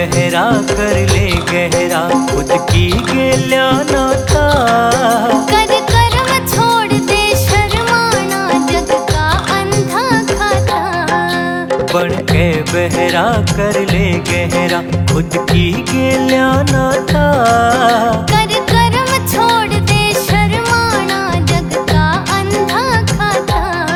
बहरा कर ले गहरा, खुद की गेल्या नाता। कर कर्म छोड़ दे शर्माना, जग का अंधा खाता। बन के बहरा कर ले गहरा, खुद की गेल्या नाता। कर कर्म छोड़ दे शर्माना, जग का अंधा खाता।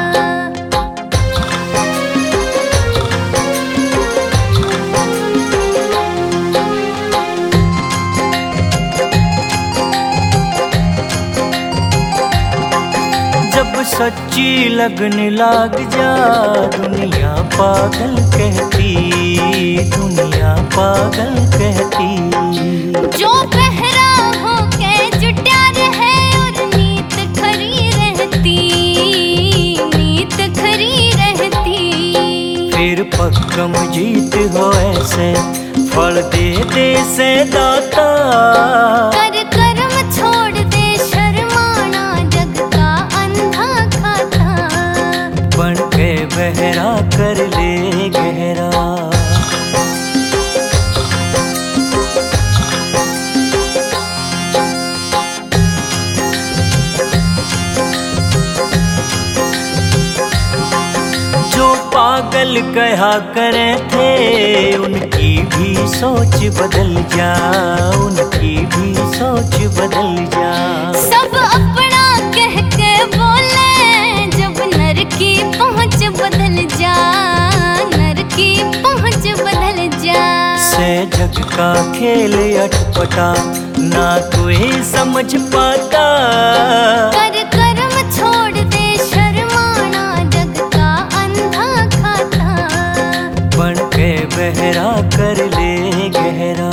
जब सच्ची लगन लाग जा, दुनिया पागल कहती, दुनिया पागल कहती। जो बहरा हो के जुटा रहे और नीत खरी रहती, नीत खरी रहती। फिर पक्कम जीत हो ऐसे, फल दे दे से दाता। कर कर्म छोड़ दे शर्माना, जग का अंधा खाता। बन के बहरा कर ले गहरा। जो पागल कहा करे थे, उनकी भी सोच बदल जा, उनकी भी सोच बदल जा। सब अपना कह के बोले, जब नर की पहुंच बदल जा, नर की पहुंच बदल जा। से जग का खेल अटपटा, ना कोई समझ पाता। कर कर्म छोड़ दे शर्माना, जग का अंधा खाता। बन के बहरा कर ले गहरा।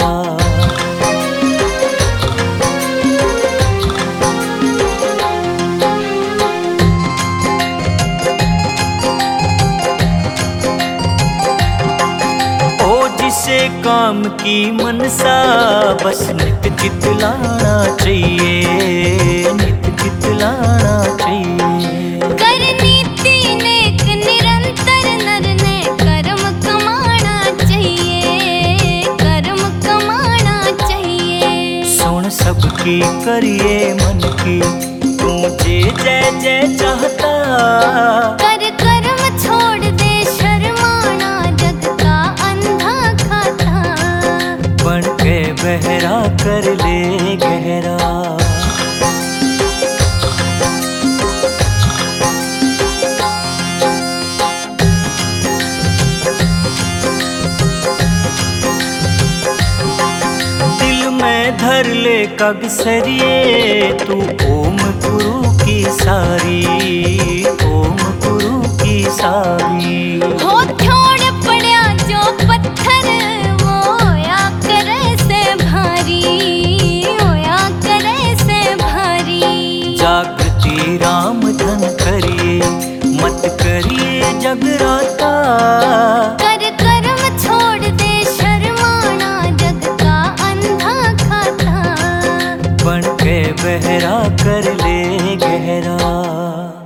जिसे काम की मनसा, बस नित चितलाना चाहिए, नित चितलाना चाहिए। कर नीति नेक निरंतर, नर ने कर्म कमाना चाहिए, कर्म कमाना चाहिए। सुन सबकी करिए मन की, तू जे जय जय चाहता। कर कर्म छोड़ दे शर्माना, जग का अंधा खाता। बन के बहरा कर ले गहरा। दिल में धर ले कगसरिए, तू ओम गुरु की सारी, ओम गुरु की सारी। हो थोड़ पड़ा जो पत्थर, वो होया करे से भारी, होया करे से भारी। जागृति राम धन करिए, मत करिए जगराता। कर कर्म छोड़ दे शर्माना, जग का अंधा खाता। बन के बहरा कर ले गहरा।